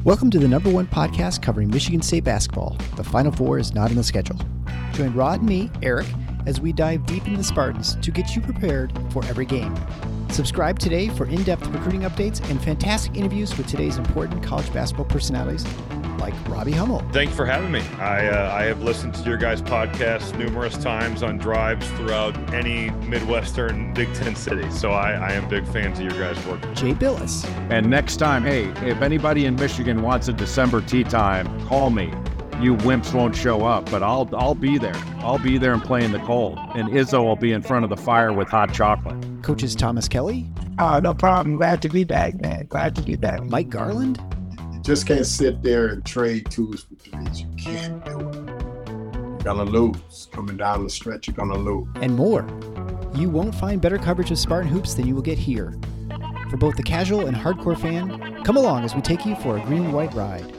Welcome to the number one podcast covering Michigan State basketball. The Final Four is not on the schedule. Join Rod and me, Eric, as we dive deep into the Spartans to get you prepared for every game. Subscribe today for in-depth recruiting updates and fantastic interviews with today's important college basketball personalities like Robbie Hummel. Thanks for having me. I have listened to your guys' podcast numerous times on drives throughout any Midwestern Big Ten city. So I am big fans of your guys' work. Jay Billis. And next time, hey, if anybody in Michigan wants a December tea time, call me. You wimps won't show up, but I'll be there. I'll be there and play in the cold. And Izzo will be in front of the fire with hot chocolate. Coaches Thomas Kelly. No problem. Glad to be back, man. Glad to be back. Mike Garland. You just can't sit there and trade twos for threes. You can't do it. You're going to lose. Coming down the stretch, you're going to lose. And more. You won't find better coverage of Spartan hoops than you will get here. For both the casual and hardcore fan, come along as we take you for a green and white ride.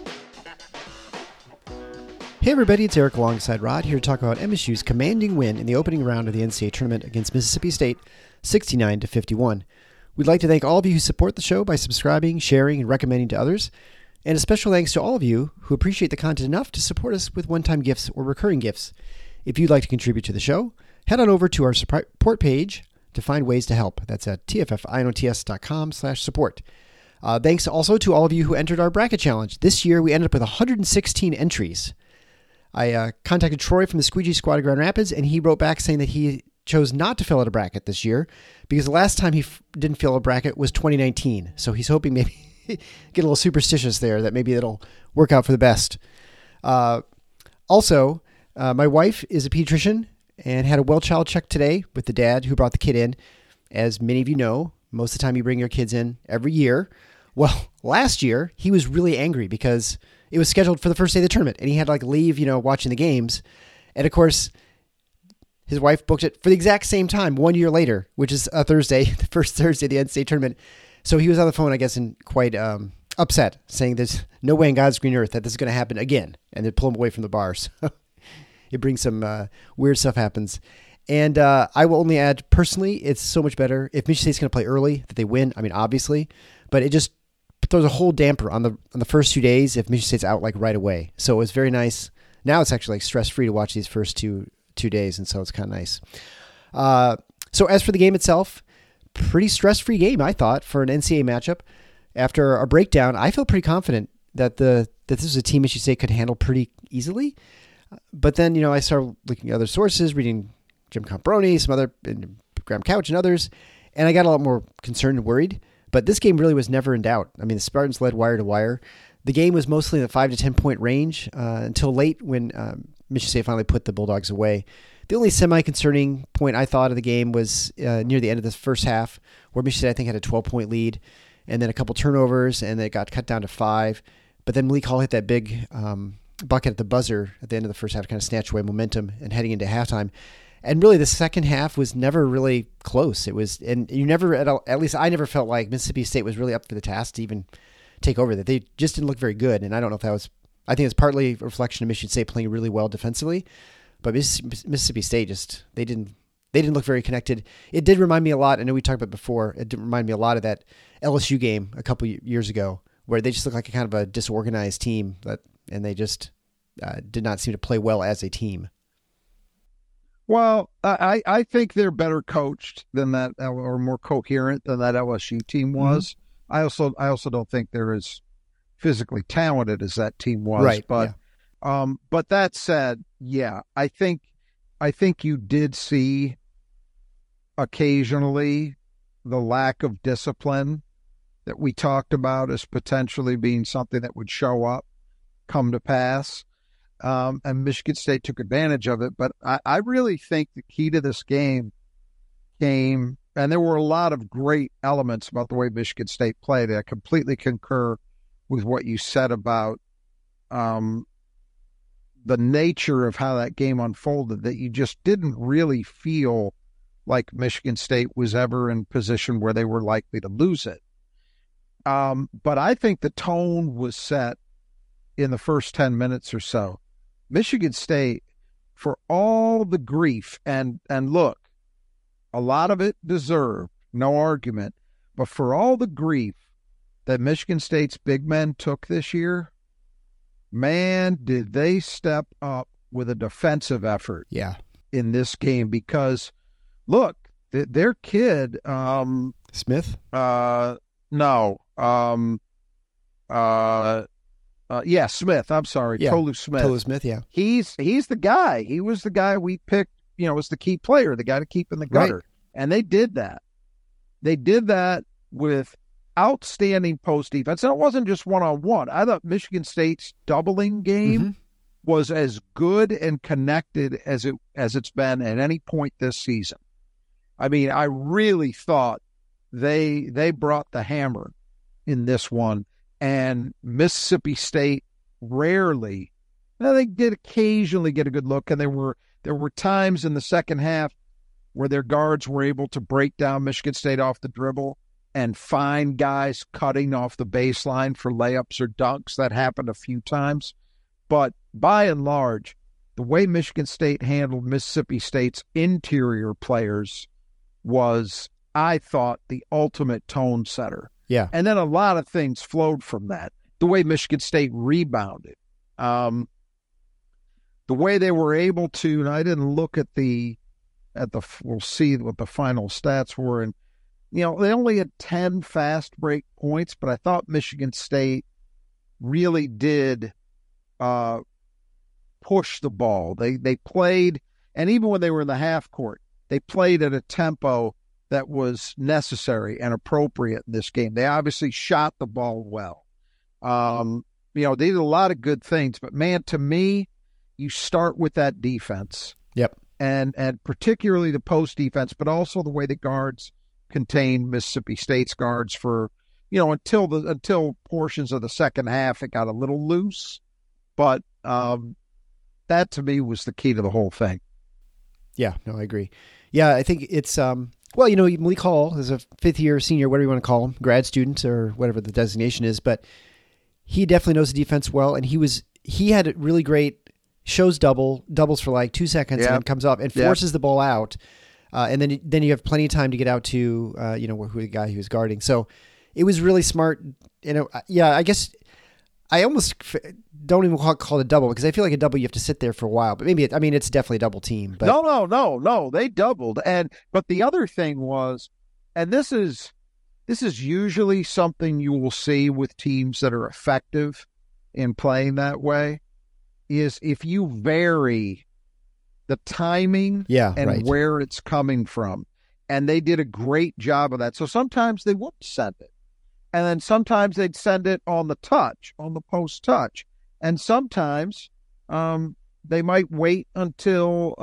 Hey everybody, it's Eric alongside Rod, here to talk about MSU's commanding win in the opening round of the NCAA tournament against Mississippi State, 69-51. We'd like to thank all of you who support the show by subscribing, sharing, and recommending to others. And a special thanks to all of you who appreciate the content enough to support us with one-time gifts or recurring gifts. If you'd like to contribute to the show, head on over to our support page to find ways to help. That's at tffinots.com/support. Thanks also to all of you who entered our bracket challenge. This year, we ended up with 116 entries. I contacted Troy from the Squeegee Squad of Grand Rapids, and he wrote back saying that he chose not to fill out a bracket this year because the last time he didn't fill a bracket was 2019. So he's hoping maybe get a little superstitious there, that maybe it'll work out for the best. Also, my wife is a pediatrician and had a well child check today with the dad who brought the kid in. As many of you know, most of the time you bring your kids in every year. Well, last year he was really angry because it was scheduled for the first day of the tournament and he had to leave, watching the games. And of course, his wife booked it for the exact same time 1 year later, which is a Thursday, the first Thursday of the NCAA tournament. So he was on the phone, I guess, and quite upset, saying there's no way in God's green earth that this is going to happen again. And they'd pull him away from the bar. So it brings some weird stuff happens. And I will only add, personally, it's so much better if Michigan State's going to play early, that they win. I mean, obviously. But it just throws a whole damper on the first 2 days if Michigan State's out right away. So it was very nice. Now it's actually stress-free to watch these first two days, and so it's kind of nice. So as for the game itself, pretty stress-free game, I thought, for an NCAA matchup. After our breakdown, I feel pretty confident that this was a team Michigan State could handle pretty easily. But then, I started looking at other sources, reading Jim Combroni, some other, and Graham Couch and others, and I got a lot more concerned and worried. But this game really was never in doubt. I mean, the Spartans led wire to wire. The game was mostly in the 5 to 10 point range until late when Michigan State finally put the Bulldogs away. The only semi-concerning point I thought of the game was near the end of the first half, where Michigan State, I think, had a 12-point lead, and then a couple turnovers, and it got cut down to 5. But then Malik Hall hit that big bucket at the buzzer at the end of the first half to kind of snatch away momentum and heading into halftime. And really, the second half was never really close. It was, and you never, at least I never felt like Mississippi State was really up for the task to even take over. That they just didn't look very good, and I don't know if that was. I think it's partly a reflection of Michigan State playing really well defensively, but Mississippi State just they didn't look very connected. It did remind me a lot. I know we talked about it before. It did remind me a lot of that LSU game a couple years ago, where they just looked like a kind of a disorganized team and they just did not seem to play well as a team. Well, I think they're better coached than that, or more coherent than that LSU team was. Mm-hmm. I also don't think they're as physically talented as that team was. Right. But but that said, yeah, I think you did see occasionally the lack of discipline that we talked about as potentially being something that would come to pass. And Michigan State took advantage of it. But I really think the key to this game came, and there were a lot of great elements about the way Michigan State played. I completely concur with what you said about the nature of how that game unfolded, that you just didn't really feel like Michigan State was ever in position where they were likely to lose it. But I think the tone was set in the first 10 minutes or so. Michigan State, for all the grief, and look, a lot of it deserved, no argument, but for all the grief that Michigan State's big men took this year, man, did they step up with a defensive effort Yeah. in this game. Because, look, their kid, Smith? no, Smith. I'm sorry, Yeah. Tolu Smith. Tolu Smith, yeah. He's the guy. He was the guy we picked, was the key player, the guy to keep in the gutter. Right. And they did that. They did that with outstanding post defense. And it wasn't just one-on-one. I thought Michigan State's doubling game was as good and connected as it's been at any point this season. I mean, I really thought they brought the hammer in this one, and Mississippi State rarely. Now, they did occasionally get a good look, and there were times in the second half where their guards were able to break down Michigan State off the dribble and find guys cutting off the baseline for layups or dunks. That happened a few times. But by and large, the way Michigan State handled Mississippi State's interior players was, I thought, the ultimate tone setter. Yeah. And then a lot of things flowed from that. The way Michigan State rebounded, the way they were able to, and I didn't look at we'll see what the final stats were. And, they only had 10 fast break points, but I thought Michigan State really did push the ball. They played, and even when they were in the half court, they played at a tempo that was necessary and appropriate in this game. They obviously shot the ball well. They did a lot of good things, but man, to me, you start with that defense. Yep. And particularly the post defense, but also the way the guards contained Mississippi State's guards for, until portions of the second half, it got a little loose. But that to me was the key to the whole thing. Yeah, no, I agree. Yeah, I think it's, Malik Hall is a fifth-year senior, whatever you want to call him, grad student or whatever the designation is, but he definitely knows the defense well, and he had really great shows doubles for like 2 seconds, and then comes up and forces the ball out, and then you have plenty of time to get out to who the guy he was guarding. So it was really smart. I guess I almost don't even call it a double, because I feel like a double you have to sit there for a while. But maybe it's definitely a double team. But no, they doubled. But the other thing was, and this is usually something you will see with teams that are effective in playing that way, is if you vary the timing where it's coming from. And they did a great job of that. So sometimes they wouldn't send it. And then sometimes they'd send it on the touch, on the post touch. And sometimes they might wait until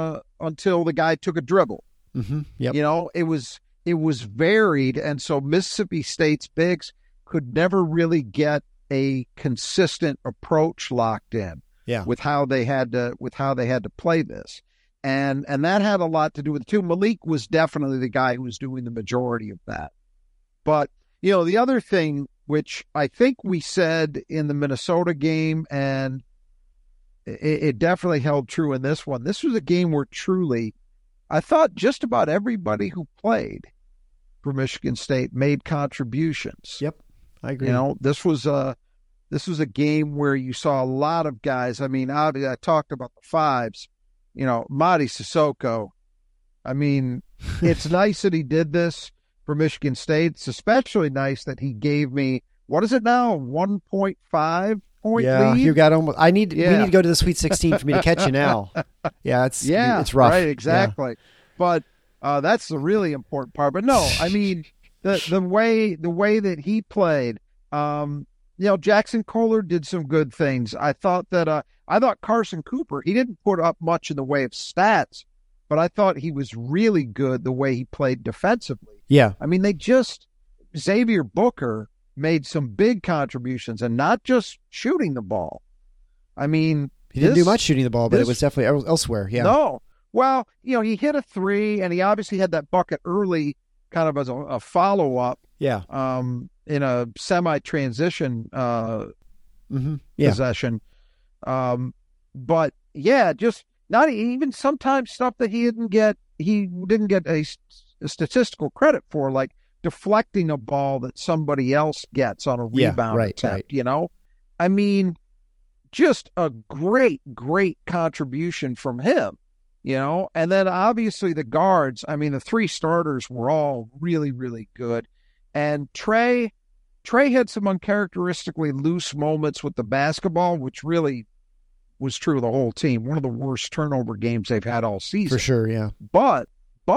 the guy took a dribble. Mm-hmm. Yep. It was varied. And so Mississippi State's bigs could never really get a consistent approach locked in. Yeah. With how they had to play this. And that had a lot to do with it too. Malik was definitely the guy who was doing the majority of that. But, the other thing, which I think we said in the Minnesota game, and it definitely held true in this one. This was a game where truly, I thought just about everybody who played for Michigan State made contributions. Yep, I agree. This was a game where you saw a lot of guys. I mean, obviously, I talked about the fives. Mady Sissoko. I mean, it's nice that he did this for Michigan State. It's especially nice that he gave me, what is it now, 1.5 point lead? You got almost. We need to go to the Sweet 16 for me to catch you now. Yeah, it's rough. Right, exactly. Yeah. But that's the really important part. But no, I mean, the way that he played. Jackson Kohler did some good things. I thought Carson Cooper, he didn't put up much in the way of stats, but I thought he was really good the way he played defensively. Yeah. I mean, Xavier Booker made some big contributions, and not just shooting the ball. I mean, he didn't do much shooting the ball, but it was definitely elsewhere. Yeah. No. Well, he hit a three, and he obviously had that bucket early, kind of as a follow-up. Yeah. In a semi-transition possession. But yeah, just not even sometimes stuff that he didn't get a statistical credit for, like deflecting a ball that somebody else gets on a rebound attempt, you know? I mean, just a great, great contribution from him, you know? And then obviously the guards, I mean, the three starters were all really, really good. And Trey had some uncharacteristically loose moments with the basketball, which really was true of the whole team. One of the worst turnover games they've had all season. For sure, yeah. But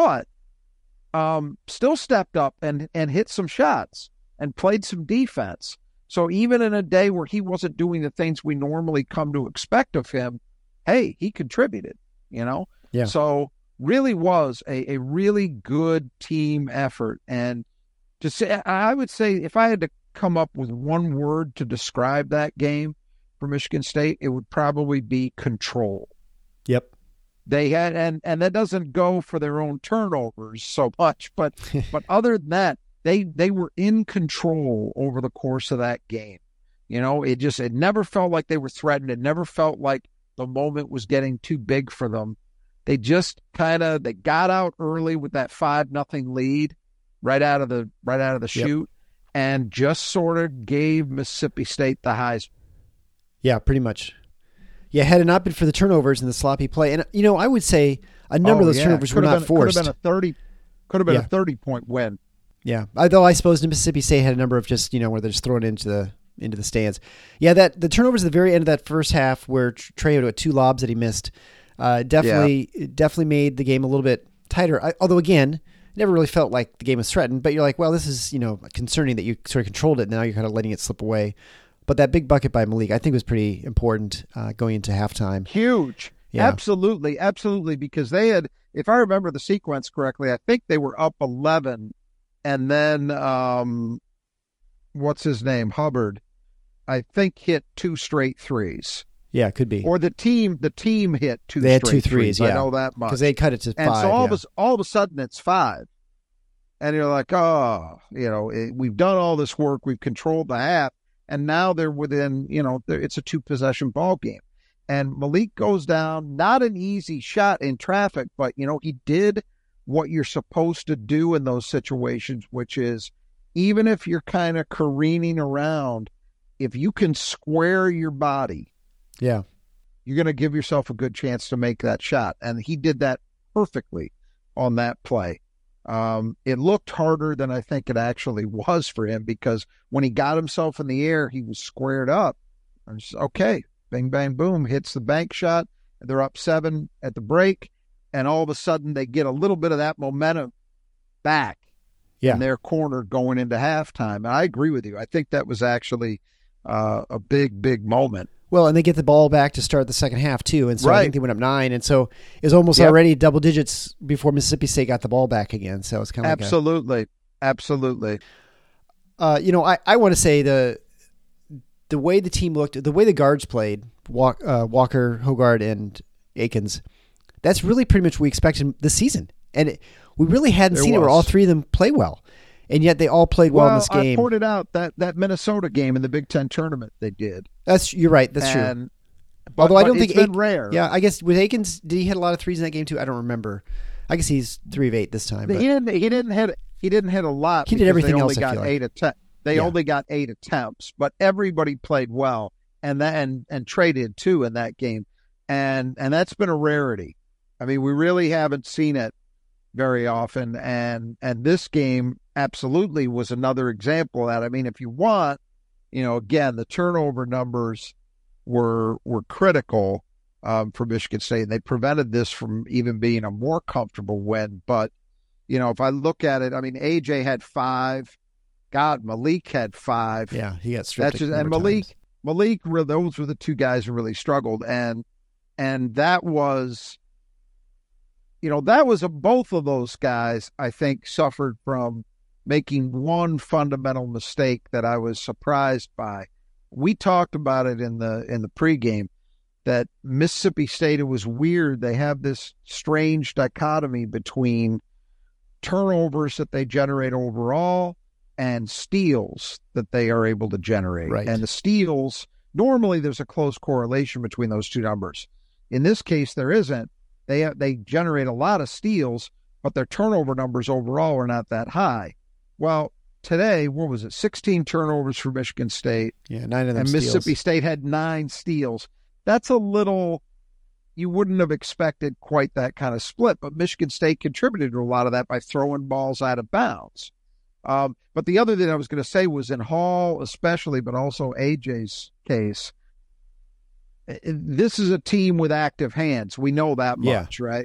still stepped up and hit some shots and played some defense. So even in a day where he wasn't doing the things we normally come to expect of him, hey, he contributed, you know? Yeah. So really was a really good team effort. And to say, I would say if I had to come up with one word to describe that game for Michigan State, it would probably be control. Yep. They had, and that doesn't go for their own turnovers so much, but other than that, they were in control over the course of that game. You know, it never felt like they were threatened. It never felt like the moment was getting too big for them. They just they got out early with that 5-0 lead right out of the chute, and just sort of gave Mississippi State the Heisman. Yeah, pretty much. Yeah, had it not been for the turnovers and the sloppy play, and you know, I would say a number of those turnovers were not forced. Could have been a 30-point win. Yeah, although I suppose Mississippi State had a number of just, you know, where they're just thrown into the stands. Yeah, that the turnovers at the very end of that first half where Trey had 2 lobs that he missed, definitely made the game a little bit tighter. Although again, never really felt like the game was threatened. But you're like, well, this is, you know, concerning that you sort of controlled it. Now you're kind of letting it slip away. But that big bucket by Malik, I think, was pretty important going into halftime. Huge. Yeah. Absolutely. Because they had, if I remember the sequence correctly, I think they were up 11. And then, what's his name? Hubbard, I think, hit 2 straight threes. Yeah, it could be. Or the team hit 2 they had straight 2 threes. Yeah. I know that much. Because they cut it to 5. And so all of a sudden it's 5. And you're like, oh, you know, we've done all this work. We've controlled the half. And now they're within, you know, it's a 2-possession ball game. And Malik goes down, not an easy shot in traffic, but, you know, he did what you're supposed to do in those situations, which is even if you're kind of careening around, if you can square your body, you're going to give yourself a good chance to make that shot. And he did that perfectly on that play. It looked harder than I think it actually was for him, because when he got himself in the air, he was squared up. And just, okay, bing, bang, boom, hits the bank shot. They're up 7 at the break. And all of a sudden they get a little bit of that momentum back in their corner going into halftime. And I agree with you. I think that was actually a big, big moment. Well, and they get the ball back to start the second half too. And so I think they went up 9. And so it was almost already double digits before Mississippi State got the ball back again. So it's kind of absolutely. You know, I want to say the way the team looked, the way the guards played, Walker, Hogard, and Akins, that's really pretty much what we expected this season. And we really hadn't seen it where all 3 of them play well. And yet they all played well in this game. I pointed out that Minnesota game in the Big Ten tournament they did. You're right. That's true. Although I don't think it's been rare. Yeah, I guess with Akins, did he hit a lot of threes in that game too? I don't remember. I guess he's 3 of 8 this time. But he didn't hit a lot. He did everything they else. Only got 8 attempts. They only got 8 attempts, but everybody played well, and Trey did too in that game, and that's been a rarity. I mean, we really haven't seen it very often, and this game absolutely was another example of that. I mean, if you want, you know, again, the turnover numbers were critical for Michigan State, and they prevented this from even being a more comfortable win. But, you know, if I look at it, I mean, AJ had 5. God, Malik had 5. Yeah, he got stripped. And Malik, those were the 2 guys who really struggled, and that was. You know, both of those guys, I think, suffered from making one fundamental mistake that I was surprised by. We talked about it in the pregame, that Mississippi State, it was weird. They have this strange dichotomy between turnovers that they generate overall and steals that they are able to generate. Right. And the steals, normally there's a close correlation between those 2 numbers. In this case, there isn't. They generate a lot of steals, but their turnover numbers overall are not that high. Well, today, what was it? 16 turnovers for Michigan State. Yeah, 9 of them and steals. Mississippi State had 9 steals. That's a little, you wouldn't have expected quite that kind of split, but Michigan State contributed to a lot of that by throwing balls out of bounds. But the other thing I was going to say was in Hall especially, but also AJ's case, this is a team with active hands. We know that much, right?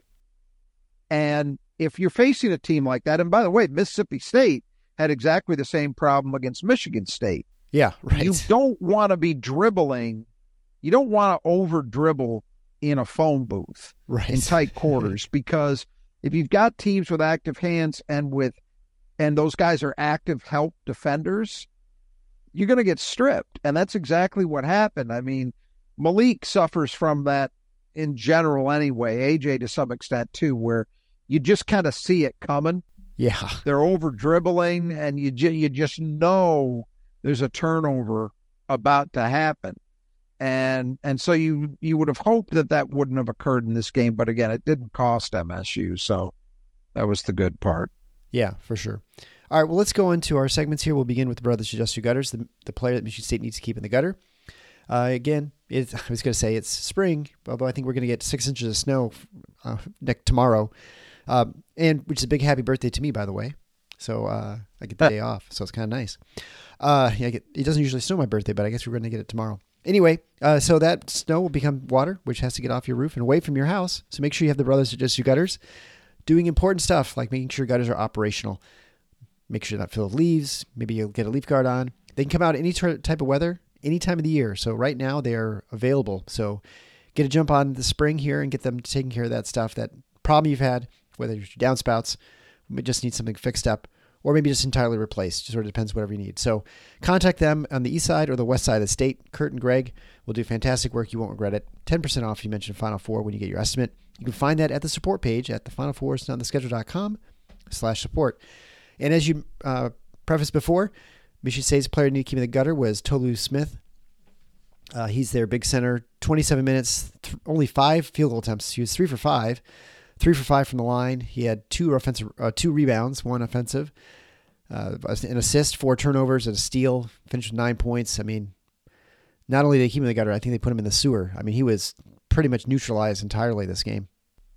And if you're facing a team like that, and by the way, Mississippi State had exactly the same problem against Michigan State. Yeah, right. You don't want to be dribbling. You don't want to over dribble in a phone booth in tight quarters, because if you've got teams with active hands and those guys are active help defenders, you're going to get stripped. And that's exactly what happened. I mean, Malik suffers from that in general anyway, AJ to some extent too, where you just kind of see it coming. Yeah. They're over dribbling and you just know there's a turnover about to happen. And so you would have hoped that wouldn't have occurred in this game. But again, it didn't cost MSU. So that was the good part. Yeah, for sure. All right, well, let's go into our segments here. We'll begin with the Brothers Adjust Your Gutters, the player that Michigan State needs to keep in the gutter. Again, I was going to say it's spring, although I think we're going to get 6 inches of snow tomorrow, and which is a big happy birthday to me, by the way. So I get the day off, so it's kind of nice. It doesn't usually snow my birthday, but I guess we're going to get it tomorrow. Anyway, so that snow will become water, which has to get off your roof and away from your house. So make sure you have the Brothers Adjust Your Gutters doing important stuff like making sure gutters are operational. Make sure they're not filled with leaves. Maybe you'll get a leaf guard on. They can come out any type of weather, any time of the year. So right now they are available. So get a jump on the spring here and get them taking care of that stuff, that problem you've had, whether it's your downspouts, just need something fixed up, or maybe just entirely replaced. Just sort of depends whatever you need. So contact them on the east side or the west side of the state. Kurt and Greg will do fantastic work. You won't regret it. 10% off if you mention Final Four when you get your estimate. You can find that at the support page at thefinalfoursunontheschedule.com/support. And as you prefaced before, Michigan State's player needed to keep in the gutter was Tolu Smith. He's their big center, 27 minutes, only 5 field goal attempts. He was 3 for 5. 3 for 5 from the line. He had 2 rebounds, 1 offensive, an assist, 4 turnovers, and a steal. Finished with 9 points. I mean, not only did they keep him in the gutter, I think they put him in the sewer. I mean, he was pretty much neutralized entirely this game.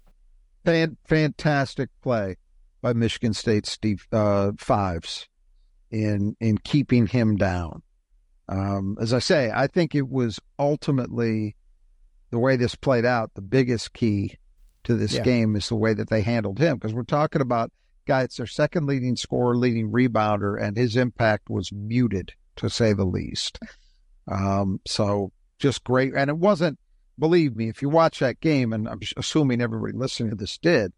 Fantastic play by Michigan State's fives in keeping him down. As I say, I think it was ultimately the way this played out. The biggest key to this game is the way that they handled him, because we're talking about guy that's their second leading scorer, leading rebounder, and his impact was muted, to say the least. So just great. And it wasn't, believe me, if you watch that game, and I'm assuming everybody listening to this did,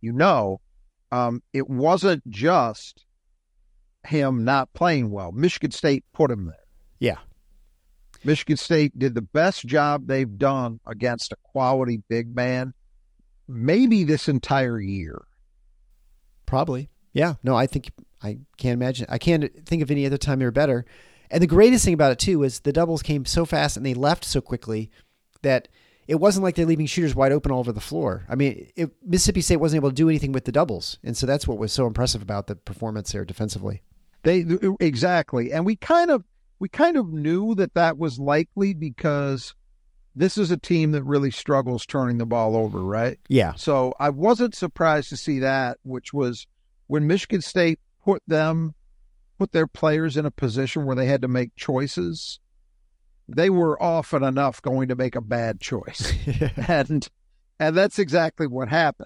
it wasn't just him not playing well. Michigan State put him there. Yeah. Michigan State did the best job they've done against a quality big man maybe this entire year. Probably. Yeah. No, I think I can't imagine. I can't think of any other time they were better. And the greatest thing about it, too, is the doubles came so fast and they left so quickly that it wasn't like they're leaving shooters wide open all over the floor. I mean, Mississippi State wasn't able to do anything with the doubles. And so that's what was so impressive about the performance there defensively. Exactly. And we kind of knew that was likely, because this is a team that really struggles turning the ball over, right? Yeah. So I wasn't surprised to see that, which was when Michigan State put their players in a position where they had to make choices. They were often enough going to make a bad choice. and that's exactly what happened.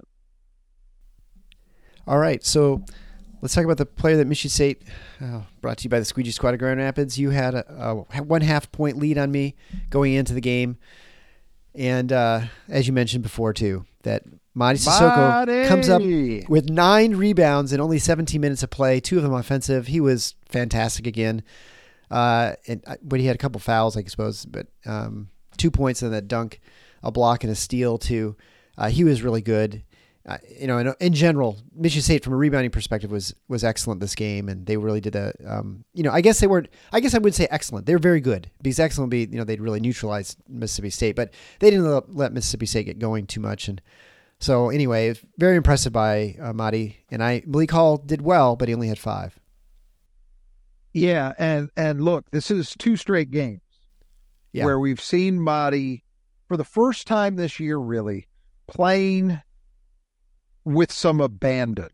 All right. So let's talk about the player that Michigan State, brought to you by the Squeegee Squad of Grand Rapids. You had a 1.5 point lead on me going into the game. And as you mentioned before, too, that Mady Sissoko comes up with 9 rebounds in only 17 minutes of play, 2 of them offensive. He was fantastic again. But he had a couple fouls, I suppose, but 2 points in that dunk, a block and a steal, too. He was really good. In general, Michigan State from a rebounding perspective was excellent this game, and they really did that. I guess they weren't. I guess I would say excellent. They were very good, because excellent would be they'd really neutralized Mississippi State, but they didn't let Mississippi State get going too much. And so anyway, very impressive by Mady. And Malik Hall did well, but he only had 5. Yeah, and look, this is 2 straight games where we've seen Marty, for the first time this year, really, playing with some abandon,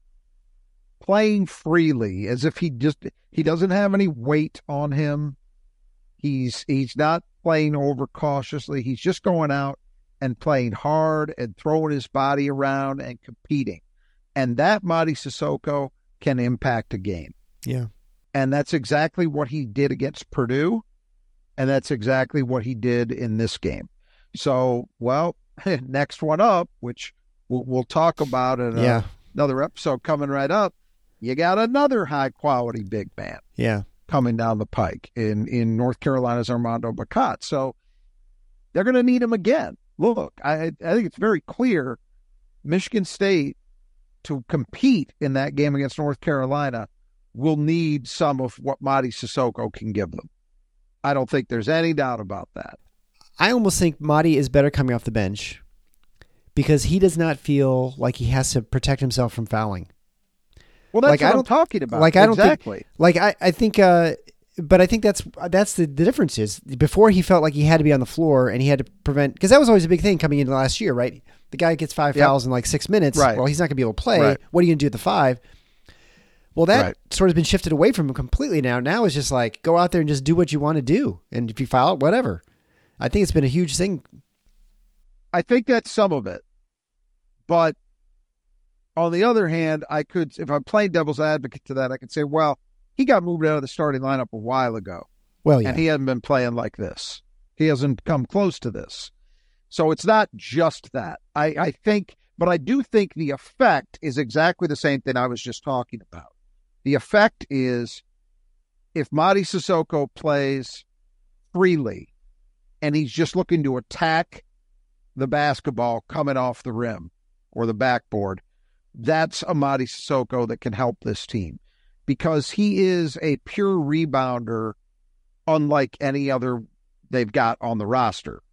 playing freely, as if he doesn't have any weight on him. He's not playing overcautiously. He's just going out and playing hard and throwing his body around and competing. And that Marty Sissoko can impact a game. Yeah. And that's exactly what he did against Purdue. And that's exactly what he did in this game. So, well, next one up, which we'll talk about in another episode coming right up, you got another high-quality big man coming down the pike in North Carolina's Armando Bacot. So they're going to need him again. Look, I think it's very clear Michigan State, to compete in that game against North Carolina, will need some of what Marty Sissoko can give them. I don't think there's any doubt about that. I almost think Marty is better coming off the bench because he does not feel like he has to protect himself from fouling. Well, that's what I'm talking about. Like, I don't think, like, I think, but I think that's the difference is before he felt like he had to be on the floor and he had to prevent, because that was always a big thing coming into last year, right? The guy gets 5 fouls in like 6 minutes. Right. Well, he's not going to be able to play. Right. What are you going to do at the 5? Well, that sort of been shifted away from him completely now. Now it's just like, go out there and just do what you want to do. And if you foul, whatever. I think it's been a huge thing. I think that's some of it. But on the other hand, if I'm playing devil's advocate to that, I could say, well, he got moved out of the starting lineup a while ago. Well, yeah. And he hasn't been playing like this. He hasn't come close to this. So it's not just that. I think, but I do think the effect is exactly the same thing I was just talking about. The effect is if Marty Sissoko plays freely and he's just looking to attack the basketball coming off the rim or the backboard, that's a Marty Sissoko that can help this team because he is a pure rebounder unlike any other they've got on the roster.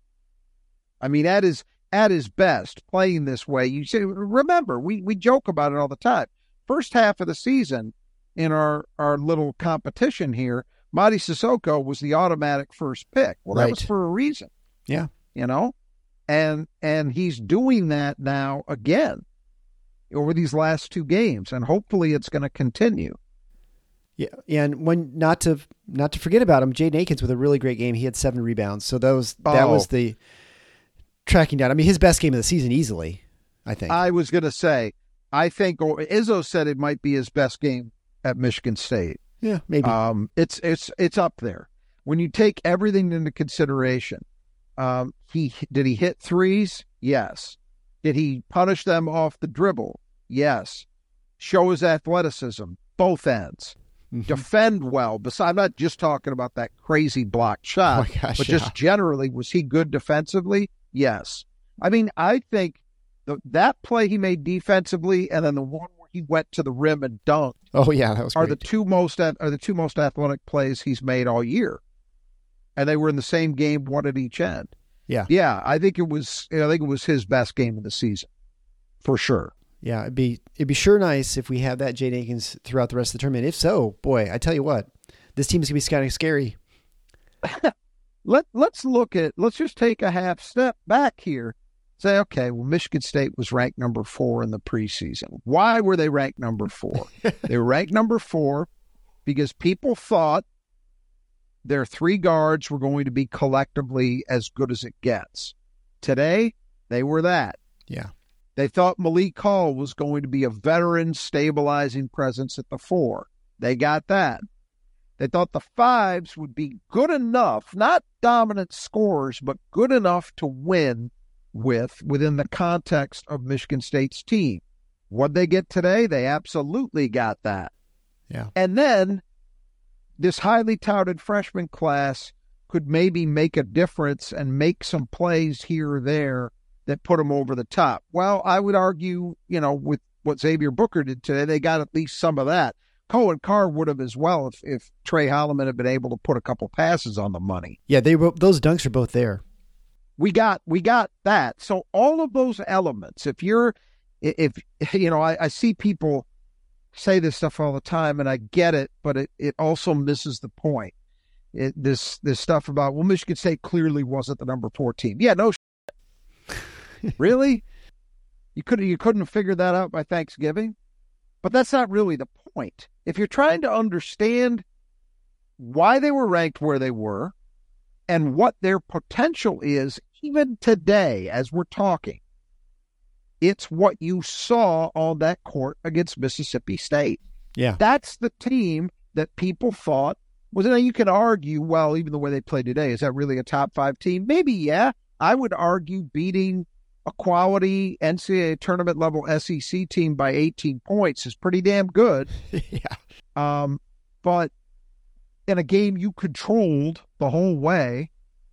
I mean, at his best, playing this way, you say, remember, we joke about it all the time. First half of the season in our little competition here, Marty Sissoko was the automatic first pick. Well, that was for a reason. Yeah. You know? And he's doing that now again over these last 2 games, and hopefully it's going to continue. Yeah, and when not to forget about him, Jaden Akins with a really great game. He had 7 rebounds. So that was the tracking down. I mean, his best game of the season easily, I think. I was going to say, I think Izzo said it might be his best game at Michigan State. Yeah, maybe. It's up there. When you take everything into consideration, did he hit threes? Yes. Did he punish them off the dribble? Yes. Show his athleticism, both ends. Mm-hmm. Defend well. I'm not just talking about that crazy blocked shot, but just generally, was he good defensively? Yes. I mean, I think that play he made defensively, and then the one where he went to the rim and dunked. Oh yeah, that was are great. the two most athletic plays he's made all year, and they were in the same game, one at each end. Yeah. I think it was his best game of the season, for sure. Yeah, it'd be sure nice if we have that Jaden Akins throughout the rest of the tournament. If so, boy, I tell you what, this team is gonna be kind of scary. Let's just take a half step back here. Say, okay, well, Michigan State was ranked number 4 in the preseason. Why were they ranked number 4? They were ranked number 4 because people thought their 3 guards were going to be collectively as good as it gets. Today, they were that. Yeah. They thought Malik Hall was going to be a veteran stabilizing presence at the 4. They got that. They thought the 5s would be good enough, not dominant scorers, but good enough to win within the context of Michigan State's team. What'd they get today? They absolutely got that. Yeah. And then this highly touted freshman class could maybe make a difference and make some plays here or there that put them over the top. Well, I would argue, with what Xavier Booker did today, they got at least some of that. Cohen Carr would have as well if Trey Holloman had been able to put a couple passes on the money. Yeah, those dunks are both there. We got that. So all of those elements, I see people say this stuff all the time, and I get it, but it also misses the point. This stuff about, well, Michigan State clearly wasn't the number 4 team. Yeah, no, really? You couldn't have figured that out by Thanksgiving? But that's not really the point. If you're trying to understand why they were ranked where they were and what their potential is, even today as we're talking, it's what you saw on that court against Mississippi State. Yeah. That's the team that people thought was, now you can argue, well, even the way they play today, is that really a top 5 team? Maybe, yeah. I would argue beating a quality NCAA tournament level SEC team by 18 points is pretty damn good. Yeah. But in a game you controlled the whole way,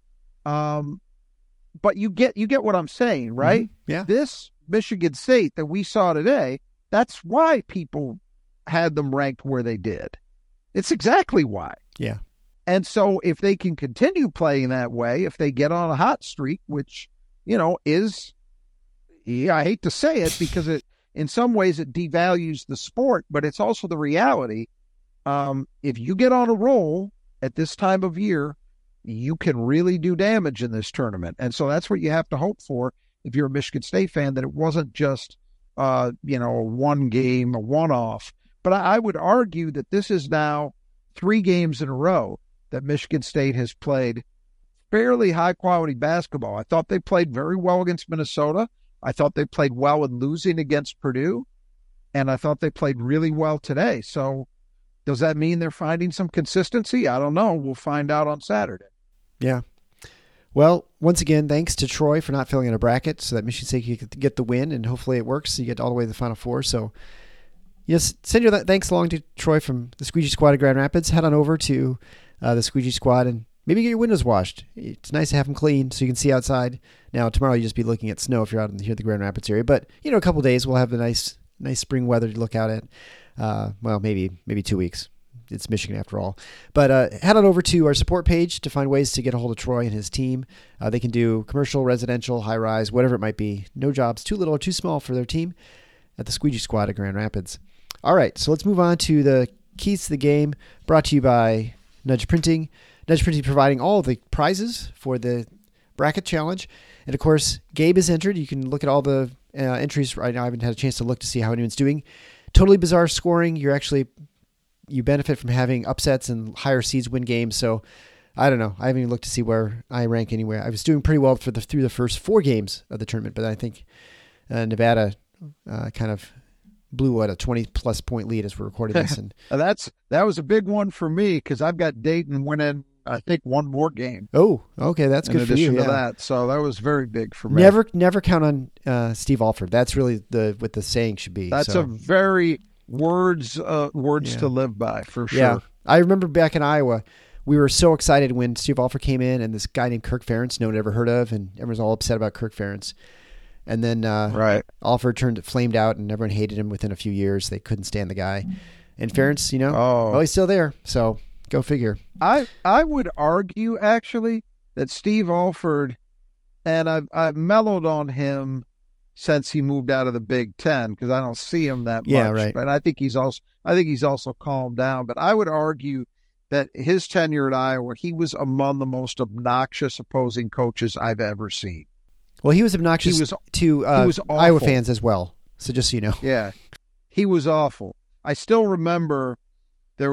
but you get what I'm saying, right? Mm-hmm. Yeah. This Michigan State that we saw today, that's why people had them ranked where they did. It's exactly why. Yeah. And so if they can continue playing that way, if they get on a hot streak, which, is, I hate to say it because in some ways it devalues the sport, but it's also the reality. If you get on a roll at this time of year, you can really do damage in this tournament. And so that's what you have to hope for if you're a Michigan State fan, that it wasn't just, a one game, a one-off. But I would argue that this is now 3 games in a row that Michigan State has played fairly high-quality basketball. I thought they played very well against Minnesota. I thought they played well in losing against Purdue. And I thought they played really well today. So does that mean they're finding some consistency? I don't know. We'll find out on Saturday. Yeah. Well, once again, thanks to Troy for not filling in a bracket so that Michigan State could get the win, and hopefully it works so you get all the way to the Final Four. So, yes, send your thanks along to Troy from the Squeegee Squad of Grand Rapids. Head on over to the Squeegee Squad and maybe get your windows washed. It's nice to have them clean so you can see outside. Now, tomorrow you'll just be looking at snow if you're out in the Grand Rapids area. But, a couple of days we'll have the nice spring weather to look out at. Well, maybe 2 weeks. It's Michigan after all. But head on over to our support page to find ways to get a hold of Troy and his team. They can do commercial, residential, high-rise, whatever it might be. No jobs too little or too small for their team at the Squeegee Squad of Grand Rapids. All right, so let's move on to the keys to the game, brought to you by Nudge Printing. Nudge Printing providing all of the prizes for the bracket challenge. And, of course, Gabe is entered. You can look at all the entries right now. I haven't had a chance to look to see how anyone's doing. Totally bizarre scoring. You benefit from having upsets and higher seeds win games. So I don't know. I haven't even looked to see where I rank anywhere. I was doing pretty well through the first 4 games of the tournament, but I think Nevada kind of blew out a 20-plus point lead as we're recording this. And that was a big one for me because I've got Dayton winning, I think, one more game. Oh, okay, that's good for you. In addition to that, so that was very big for me. Never count on Steve Alford. That's really what the saying should be. That's a very words to live by, for sure. Yeah. I remember back in Iowa, we were so excited when Steve Alford came in and this guy named Kirk Ferentz, no one ever heard of, and everyone was all upset about Kirk Ferentz. And then Alford flamed out, and everyone hated him within a few years. They couldn't stand the guy. And Ferentz, well, he's still there. So go figure. I would argue, actually, that Steve Alford, and I've mellowed on him since he moved out of the Big Ten because I don't see him that much. Yeah, right. But I think he's also calmed down. But I would argue that his tenure at Iowa, he was among the most obnoxious opposing coaches I've ever seen. Well, he was obnoxious to Iowa fans as well. So just so you know. Yeah, he was awful. I still remember there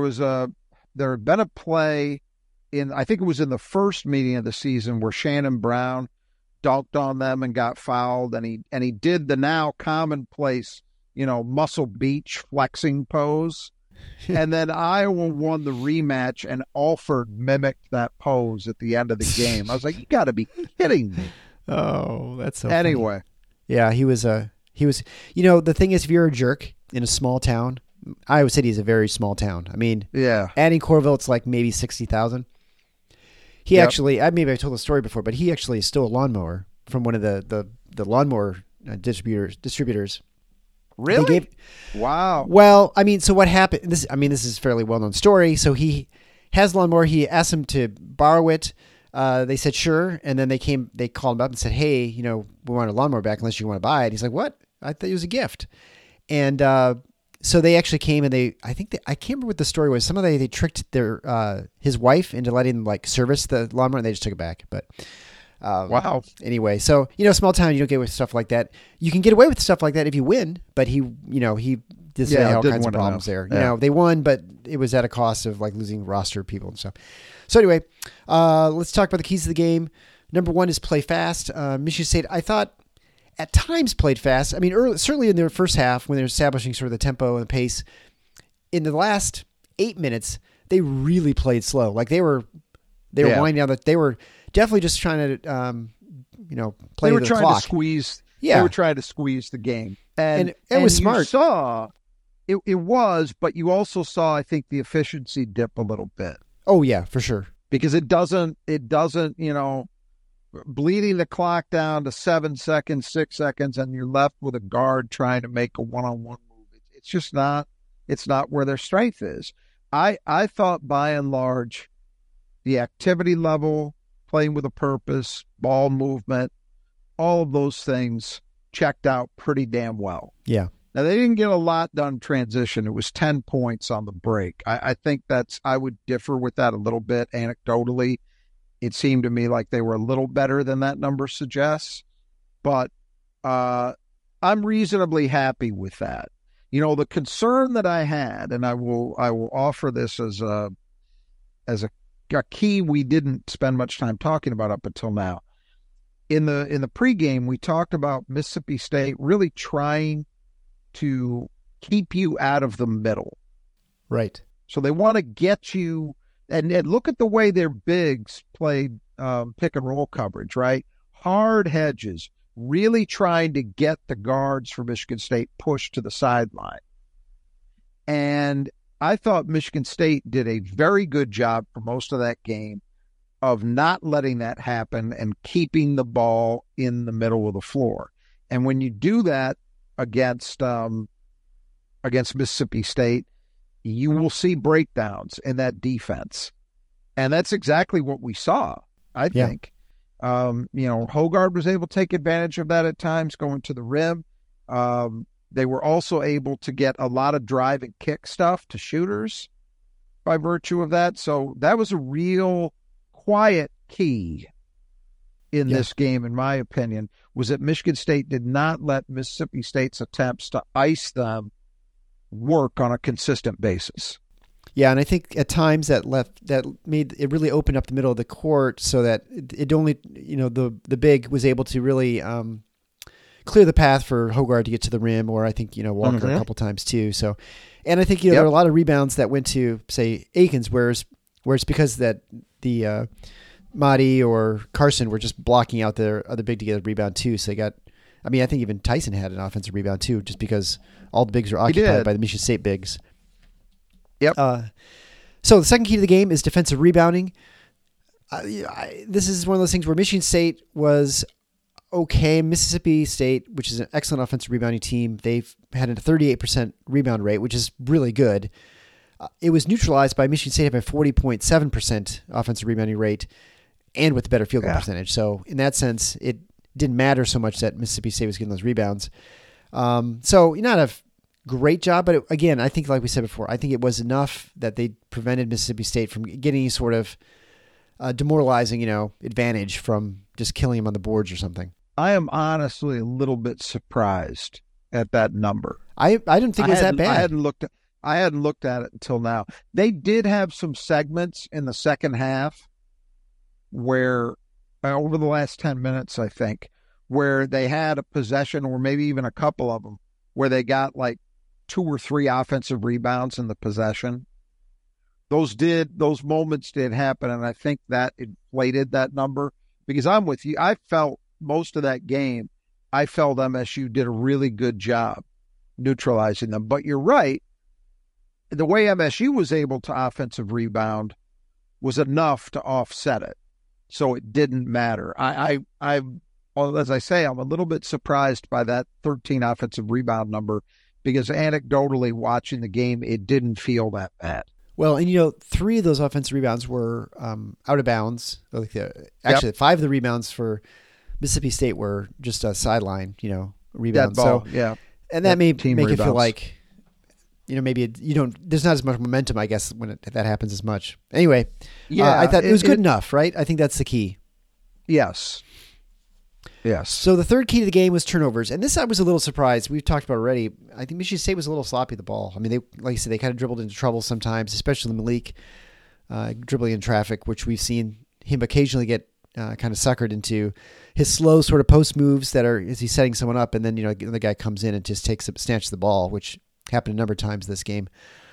had been a play I think it was in the first meeting of the season where Shannon Brown dunked on them and got fouled, and he did the now commonplace, Muscle Beach flexing pose. And then Iowa won the rematch, and Alford mimicked that pose at the end of the game. I was like, you got to be kidding me. Oh, that's so anyway. Funny. Yeah, he was, the thing is, if you're a jerk in a small town, Iowa City is a very small town. I mean, adding Corville, it's like maybe 60,000. He actually, maybe I told the story before, but he actually stole a lawnmower from one of the lawnmower distributors. Really? Wow. Well, so what happened? This is a fairly well-known story. So he has a lawnmower. He asked him to borrow it. They said sure, and then they called him up and said, "Hey, we want a lawnmower back unless you want to buy it." He's like, "What? I thought it was a gift." And So they actually came and I can't remember what the story was. They tricked his wife into letting them like service the lawnmower, and they just took it back. But wow. Anyway, so small town, you don't get away with stuff like that. You can get away with stuff like that if you win, but he just had all kinds of problems there. Yeah. They won, but it was at a cost of like losing roster people and stuff. So anyway, let's talk about the keys to the game. Number one is play fast. Michigan State, I thought, at times played fast. I mean, certainly in their first half when they're establishing sort of the tempo and the pace. In the last 8 minutes, they really played slow. Like they were winding down. They were definitely just trying to, play the clock. They were trying to squeeze. Yeah, they were trying to squeeze the game, and it was smart. You saw it was, but you also saw, I think, the efficiency dip a little bit. Oh yeah, for sure. Because it doesn't. Bleeding the clock down to 7 seconds, 6 seconds, and you're left with a guard trying to make a one-on-one move. It's just not. It's not where their strength is. I thought by and large, the activity level, playing with a purpose, ball movement, all of those things checked out pretty damn well. Yeah. Now they didn't get a lot done transition. It was 10 points on the break. I think I would differ with that a little bit anecdotally. It seemed to me like they were a little better than that number suggests, but I'm reasonably happy with that. The concern that I had, and I will offer this as a key we didn't spend much time talking about up until now. In the pregame, we talked about Mississippi State really trying to keep you out of the middle. Right. So they want to get you. And look at the way their bigs played pick and roll coverage, right? Hard hedges, really trying to get the guards for Michigan State pushed to the sideline. And I thought Michigan State did a very good job for most of that game of not letting that happen and keeping the ball in the middle of the floor. And when you do that against Mississippi State, you will see breakdowns in that defense. And that's exactly what we saw, I think. Hoggard was able to take advantage of that at times, going to the rim. They were also able to get a lot of drive and kick stuff to shooters by virtue of that. So that was a real quiet key in this game, in my opinion, was that Michigan State did not let Mississippi State's attempts to ice them work on a consistent basis. Yeah, and I think at times that made it really open up the middle of the court so that it only, the big was able to really clear the path for Hoggard to get to the rim, or I think, Walker a couple times too. So, and I think, there are a lot of rebounds that went to, say, Akins, where it's because that the Mahdi or Carson were just blocking out their other big to get a rebound too. So they got, I think even Tyson had an offensive rebound too, just because all the bigs are occupied by the Michigan State bigs. Yep. So the second key to the game is defensive rebounding. This is one of those things where Michigan State was okay. Mississippi State, which is an excellent offensive rebounding team, they've had a 38% rebound rate, which is really good. It was neutralized by Michigan State having a 40.7% offensive rebounding rate and with a better field goal percentage. So in that sense, it didn't matter so much that Mississippi State was getting those rebounds. So not a great job, but again, I think like we said before, I think it was enough that they prevented Mississippi State from getting any sort of demoralizing, advantage from just killing them on the boards or something. I am honestly a little bit surprised at that number. I didn't think it was that bad. I hadn't looked at it until now. They did have some segments in the second half where, over the last 10 minutes, I think, where they had a possession or maybe even a couple of them where they got like 2 or 3 offensive rebounds in the possession. Those moments did happen, and I think that inflated that number because I'm with you. I felt most of that game, I felt MSU did a really good job neutralizing them. But you're right. The way MSU was able to offensive rebound was enough to offset it. So it didn't matter. As I say, I'm a little bit surprised by that 13 offensive rebound number because anecdotally watching the game, it didn't feel that bad. Well, and 3 of those offensive rebounds were out of bounds. Actually, 5 of the rebounds for Mississippi State were just a sideline, rebound. Dead ball, and that made it feel like maybe there's not as much momentum, I guess, when that happens as much. Anyway, Yeah, I thought it was good enough, right? I think that's the key. Yes. Yes. So the third key to the game was turnovers. And this I was a little surprised. We've talked about already. I think Michigan State was a little sloppy with the ball. I mean, like I said, they kind of dribbled into trouble sometimes, especially Malik dribbling in traffic, which we've seen him occasionally get kind of suckered into his slow sort of post moves that are as he's setting someone up, and then the guy comes in and just snatches the ball, which happened a number of times this game.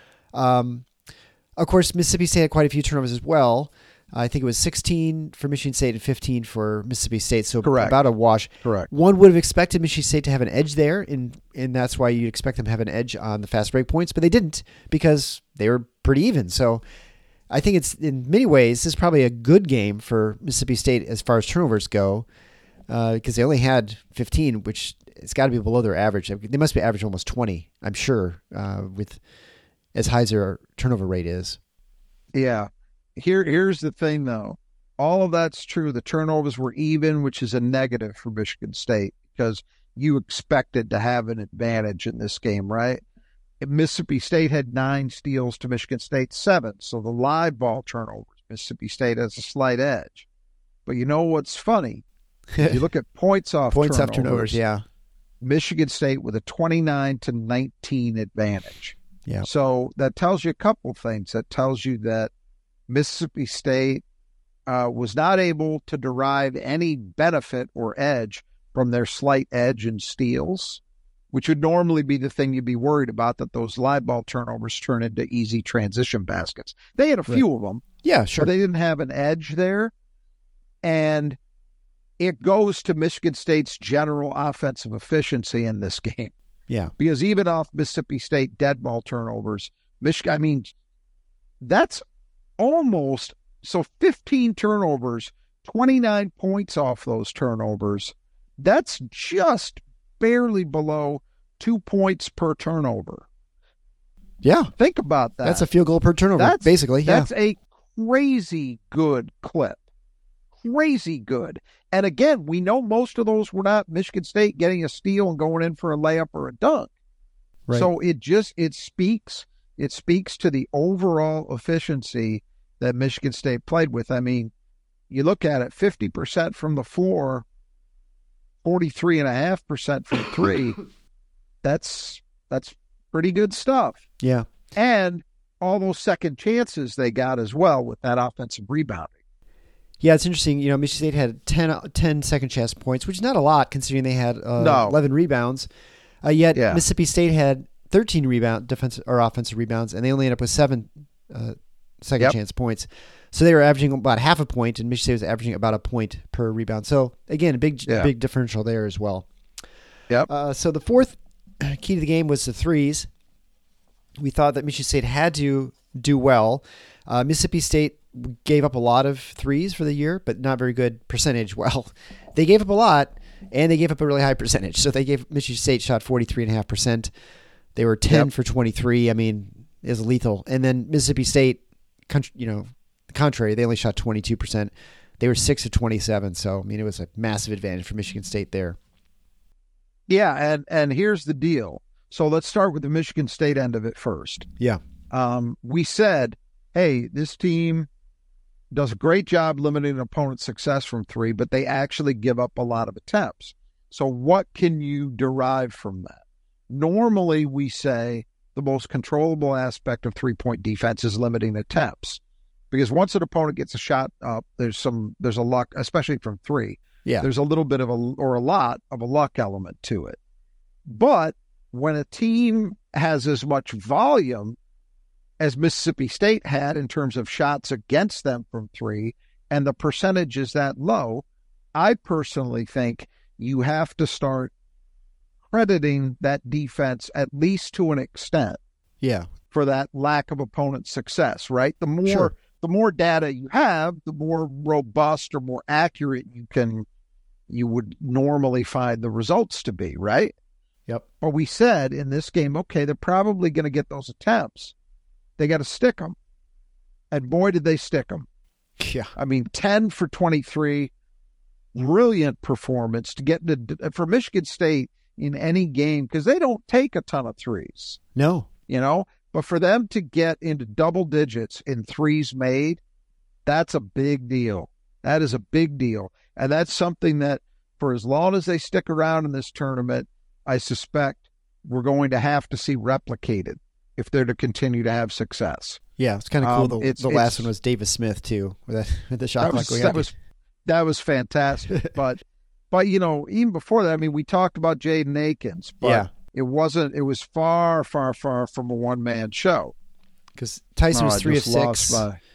Of course, Mississippi State had quite a few turnovers as well. I think it was 16 for Michigan State and 15 for Mississippi State, so Correct. About a wash. Correct. One would have expected Michigan State to have an edge there, and that's why you'd expect them to have an edge on the fast break points, but they didn't because they were pretty even. So I think it's, in many ways, this is probably a good game for Mississippi State as far as turnovers go, because they only had 15, which it's got to be below their average. They must be average almost 20, I'm sure, with as high as their turnover rate is. Yeah. Here's the thing, though. All of that's true. The turnovers were even, which is a negative for Michigan State because you expected to have an advantage in this game, right? Mississippi State had 9 steals to Michigan State 7. So the live ball turnovers, Mississippi State has a slight edge. But you know what's funny? If you look at points off turnovers, yeah. Michigan State with a 29-19 advantage. Yeah. So that tells you a couple things. That tells you that Mississippi State was not able to derive any benefit or edge from their slight edge in steals, which would normally be the thing you'd be worried about, that those live ball turnovers turn into easy transition baskets. They had a few of them. Yeah, sure. But they didn't have an edge there. And it goes to Michigan State's general offensive efficiency in this game. Yeah. Because even off Mississippi State dead ball turnovers, that's almost, so 15 turnovers, 29 points off those turnovers. That's just barely below 2 points per turnover. Yeah. Think about that. That's a field goal per turnover, basically. Yeah. That's a crazy good clip. Crazy good. And again, we know most of those were not Michigan State getting a steal and going in for a layup or a dunk. Right. So it speaks to the overall efficiency that Michigan State played with. I mean, you look at it, 50% from the floor, 43.5% from three. That's pretty good stuff. Yeah. And all those second chances they got as well with that offensive rebounding. Yeah, it's interesting. Michigan State had 10 second chance points, which is not a lot considering they had 11 rebounds. Yet Mississippi State had 13 offensive rebounds, and they only ended up with 7 second chance points. So they were averaging about half a point, and Michigan State was averaging about a point per rebound. So again, a big differential there as well. Yep. So the fourth key to the game was the threes. We thought that Michigan State had to do well. Mississippi State gave up a lot of threes for the year, but not very good percentage. Well, they gave up a lot, and they gave up a really high percentage. So Michigan State shot 43.5%. They were 10 for 23. I mean, it was lethal. And then Mississippi State, the contrary, they only shot 22%. They were 6 of 27. So, I mean, it was a massive advantage for Michigan State there. Yeah, and here's the deal. So let's start with the Michigan State end of it first. Yeah. We said, hey, this team does a great job limiting an opponent's success from three, but they actually give up a lot of attempts. So what can you derive from that? Normally, we say the most controllable aspect of three-point defense is limiting attempts, because once an opponent gets a shot up, there's a luck, especially from three. Yeah, there's a little bit of a lot of a luck element to it. But when a team has as much volume as Mississippi State had in terms of shots against them from three, and the percentage is that low, I personally think you have to start crediting that defense at least to an extent. Yeah. For that lack of opponent success, right? The more data you have, the more robust or more accurate you would normally find the results to be, right? Yep. But we said in this game, okay, they're probably going to get those attempts. They got to stick them. And boy, did they stick them. Yeah. I mean, 10 for 23, brilliant performance to get for Michigan State in any game, because they don't take a ton of threes. No. But for them to get into double digits in threes made, that's a big deal. That is a big deal. And that's something that for as long as they stick around in this tournament, I suspect we're going to have to see replicated if they're to continue to have success. Yeah, it's kind of cool. The last one was Davis Smith too, with the shot clock going up. That was fantastic. but even before that, I mean, we talked about Jaden Akins, but it was far, far, far from a one-man show. Because Tyson was 3 of 6.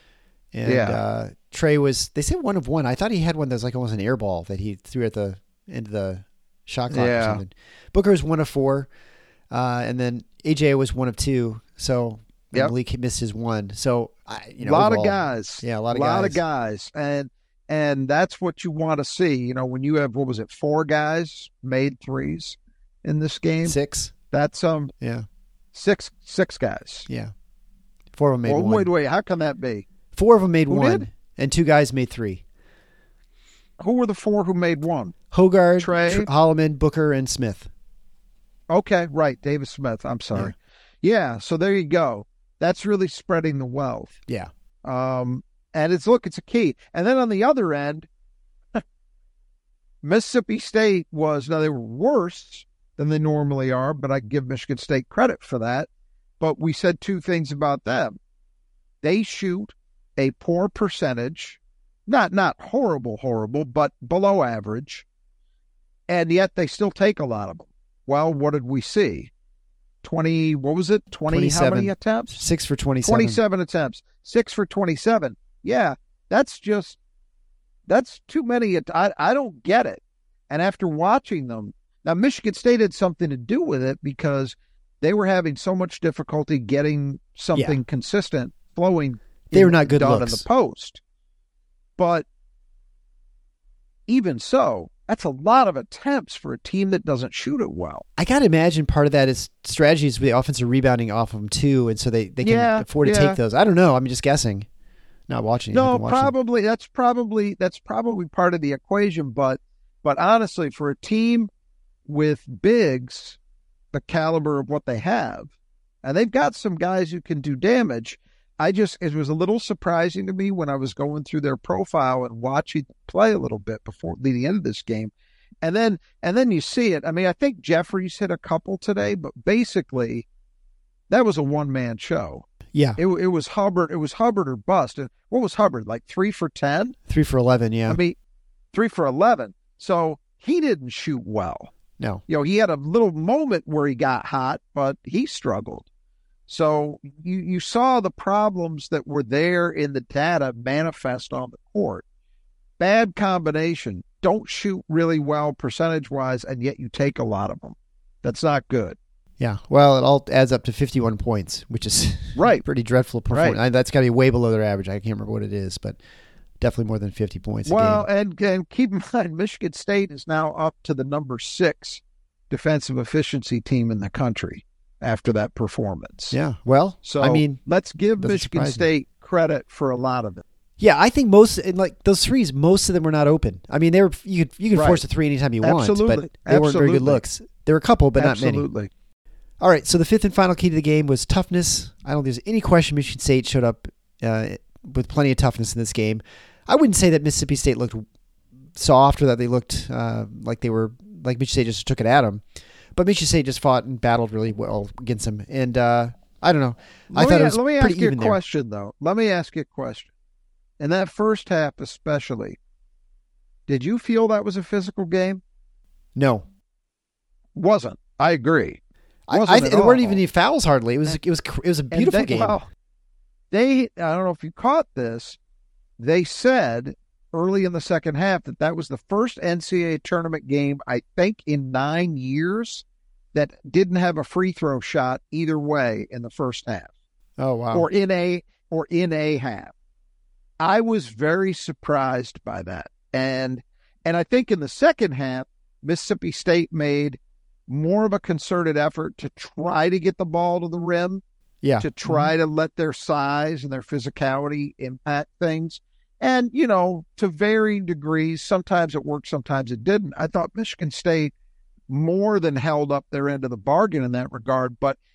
And Trey was, they said 1 of 1. I thought he had one that was like almost an air ball that he threw at the end of the shot clock or something. Booker was 1 of 4. And then AJ was 1 of 2. So Malik missed his 1. So, a lot of guys. Yeah, a lot of guys. And that's what you want to see. When you have, 4 guys made threes in this game? 6. That's, six guys. Yeah. 4 of them made 1. Wait, how can that be? 4 of them made Who 1, did? And 2 guys made 3. Who were the 4 who made 1? Hogarth, Trey, Holloman, Booker, and Smith. Okay, right. Davis Smith. I'm sorry. Yeah, so there you go. That's really spreading the wealth. Yeah. And it's a key. And then on the other end, Mississippi State they were worse than they normally are, but I give Michigan State credit for that. But we said 2 things about them. They shoot a poor percentage, not horrible, but below average, and yet they still take a lot of them. Well, what did we see? 20, what was it? 20, how many attempts? 6 for 27. 27 attempts. 6 for 27. Yeah, that's too many. I don't get it. And after watching them, now Michigan State had something to do with it because they were having so much difficulty getting something consistent flowing. They were not good done looks in the post. But even so, that's a lot of attempts for a team that doesn't shoot it well. I got to imagine part of that is strategies with the offensive rebounding off of them too, and so they can afford to take those. I don't know. I'm just guessing. Not watching. No, probably that's probably part of the equation. But honestly, for a team with bigs the caliber of what they have, and they've got some guys who can do damage. It was a little surprising to me when I was going through their profile and watching them play a little bit before the end of this game. And then you see it. I mean, I think Jeffries hit a couple today, but basically that was a one-man show. Yeah. It was Hubbard. It was Hubbard or bust. And what was Hubbard, like 3 for 10? 3 for 11, yeah. I mean, 3 for 11. So he didn't shoot well. No. He had a little moment where he got hot, but he struggled. So you saw the problems that were there in the data manifest on the court. Bad combination. Don't shoot really well percentage-wise, and yet you take a lot of them. That's not good. Yeah. Well, it all adds up to 51 points, which is pretty dreadful performance. Right. That's got to be way below their average. I can't remember what it is, but definitely more than 50 points a game. And keep in mind, Michigan State is now up to the number 6 defensive efficiency team in the country after that performance. Yeah. Well, so I mean, let's give Michigan State credit for a lot of it. Yeah, I think those threes, most of them were not open. I mean, you could force a 3 anytime you want, but they weren't very good looks. There were a couple, but not many. Absolutely. All right, so the 5th and final key to the game was toughness. I don't think there's any question Michigan State showed up with plenty of toughness in this game. I wouldn't say that Mississippi State looked soft or that they looked like Michigan State just took it at them. But Michigan State just fought and battled really well against them. And I don't know. I thought it was pretty even there. Let me ask you a question. In that first half especially, did you feel that was a physical game? No. Wasn't. I agree. There weren't even any fouls hardly. It was a beautiful game. Well, I don't know if you caught this. They said early in the second half that was the first NCAA tournament game, I think, in 9 years that didn't have a free throw shot either way in the first half. Oh, wow. Or in a half. I was very surprised by that. And I think in the second half, Mississippi State made more of a concerted effort to try to get the ball to the rim, to try to let their size and their physicality impact things. And, to varying degrees, sometimes it worked, sometimes it didn't. I thought Michigan State more than held up their end of the bargain in that regard. But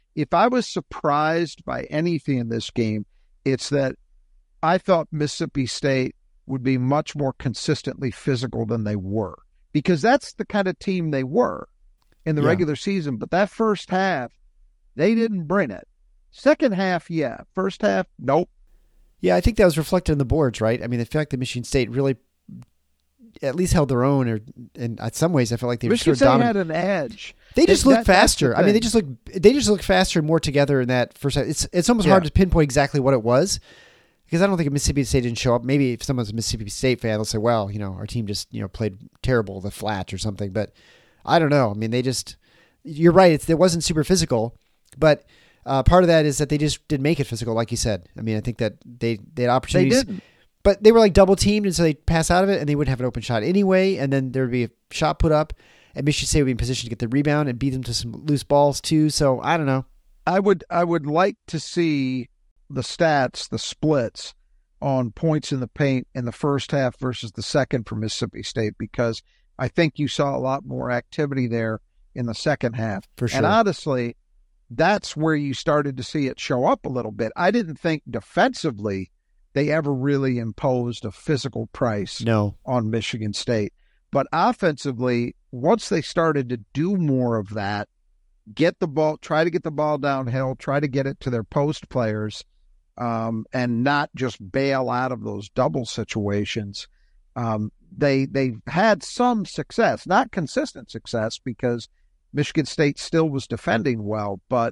if I was surprised by anything in this game, it's that I thought Mississippi State would be much more consistently physical than they were, because that's the kind of team they were in the regular season. But that first half, they didn't bring it. Second half, yeah. First half, nope. Yeah, I think that was reflected in the boards, right? I mean, the fact that Michigan State really at least held their own, or in some ways, I felt like they were Michigan sort of State had an edge. They just look faster. I mean, they just look faster and more together in that first half. It's almost hard to pinpoint exactly what it was, because I don't think if Mississippi State didn't show up. Maybe if someone's a Mississippi State fan, they'll say, well, our team just, played terrible, the flat or something. But I don't know. I mean, you're right. It wasn't super physical, but part of that is that they just didn't make it physical, like you said. I mean, I think that they had opportunities. They didn't. But they were like double teamed, and so they'd pass out of it, and they wouldn't have an open shot anyway, and then there would be a shot put up, and Michigan State would be in position to get the rebound and beat them to some loose balls too. So I don't know. I would like to see the stats, the splits on points in the paint in the first half versus the second for Mississippi State, because I think you saw a lot more activity there in the second half. For sure. And honestly, that's where you started to see it show up a little bit. I didn't think defensively they ever really imposed a physical price on Michigan State. But offensively, once they started to do more of that, try to get the ball downhill, try to get it to their post players, and not just bail out of those double situations, they had some success, not consistent success, because Michigan State still was defending well, but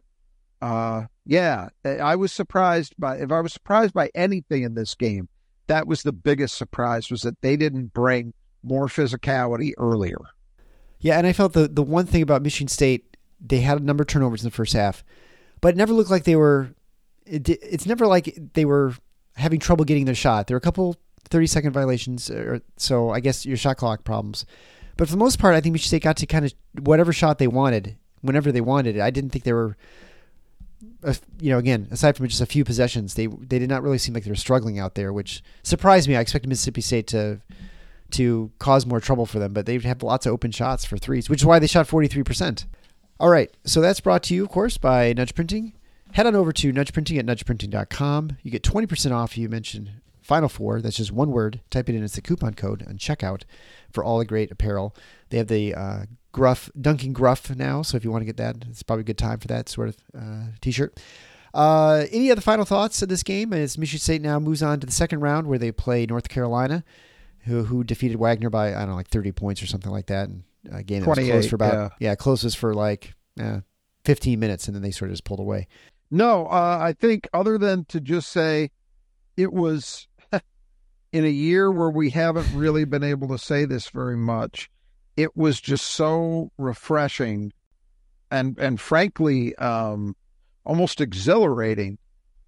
I was surprised if I was surprised by anything in this game, that was the biggest surprise, was that they didn't bring more physicality earlier. Yeah, and I felt the one thing about Michigan State, they had a number of turnovers in the first half, but it never looked like it's never like they were having trouble getting their shot. There were a couple 30-second violations, so I guess your shot clock problems. But for the most part, I think Michigan State got to kind of whatever shot they wanted, whenever they wanted it. I didn't think they were, again, aside from just a few possessions, they did not really seem like they were struggling out there, which surprised me. I expected Mississippi State to cause more trouble for them, but they have lots of open shots for threes, which is why they shot 43%. All right, so that's brought to you, of course, by Nudge Printing. Head on over to nudgeprinting at nudgeprinting.com. You get 20% off. You mentioned Final Four. That's just one word. Type it in as the coupon code on checkout for all the great apparel. They have the Dunking Gruff now, so if you want to get that, it's probably a good time for that sort of t-shirt. Any other final thoughts of this game as Michigan State now moves on to the second round, where they play North Carolina, who defeated Wagner by, I don't know, like 30 points or something like that. And a game that was close for about, closest for like 15 minutes, and then they sort of just pulled away. No, I think other than to just say it was in a year where we haven't really been able to say this very much, it was just so refreshing and frankly, almost exhilarating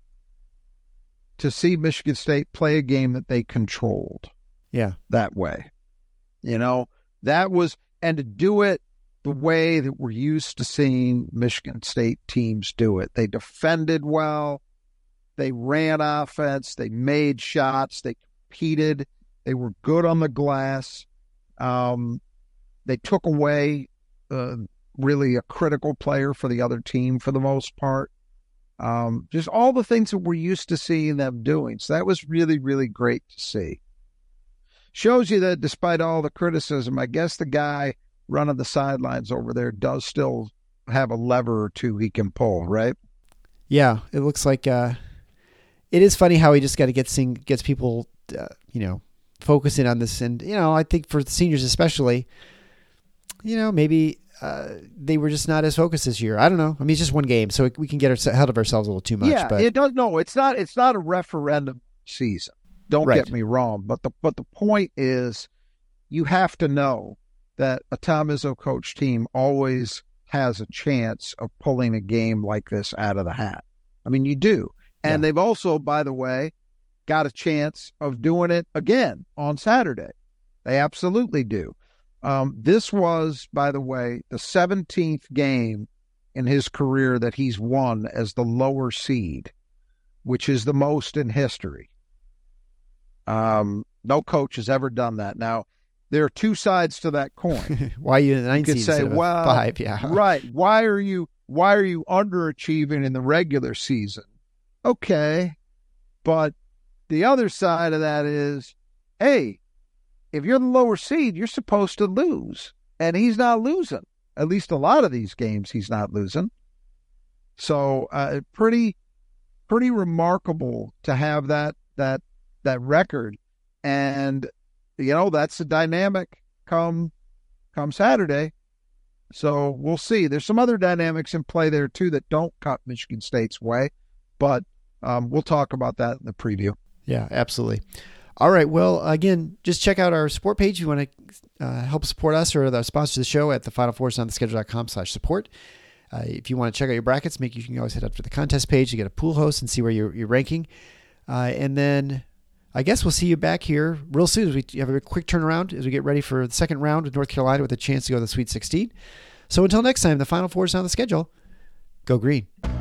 to see Michigan State play a game that they controlled. Yeah. That way. That was, and to do it the way that we're used to seeing Michigan State teams do it. They defended well. They ran offense. They made shots. They competed. They were good on the glass. They took away really a critical player for the other team for the most part. Just all the things that we're used to seeing them doing. So that was really, really great to see. Shows you that despite all the criticism, I guess the guy running the sidelines over there does still have a lever or two he can pull, right? Yeah, it looks like it is funny how he just got to gets people, focusing on this. And, I think for the seniors especially, maybe they were just not as focused this year. I don't know. I mean, it's just one game, so we can get ahead of ourselves a little too much. Yeah, but it does. No, it's not a referendum season. Don't get me wrong. But the point is, you have to know that a Tom Izzo coach team always has a chance of pulling a game like this out of the hat. I mean, you do. And they've also, by the way, got a chance of doing it again on Saturday. They absolutely do. This was, by the way, the 17th game in his career that he's won as the lower seed, which is the most in history. No coach has ever done that. Now, there are two sides to that coin. Why are you in the 9th seed instead of 5? Yeah. Right. Why are you why are you underachieving in the regular season? Okay. But the other side of that is, hey, if you're the lower seed, you're supposed to lose. And he's not losing. At least a lot of these games he's not losing. So pretty remarkable to have that record. And, that's the dynamic come Saturday. So we'll see. There's some other dynamics in play there, too, that don't cut Michigan State's way. But we'll talk about that in the preview. Yeah, absolutely. All right. Well, again, just check out our support page if you want to help support us or the sponsor of the show at thefinalfoursontheschedule.com/support. If you want to check out your brackets, you can always head up to the contest page to get a pool host and see where you're ranking. And then I guess we'll see you back here real soon as we have a quick turnaround as we get ready for the second round with North Carolina with a chance to go to the Sweet 16. So until next time, the Final Four is on the schedule. Go Green.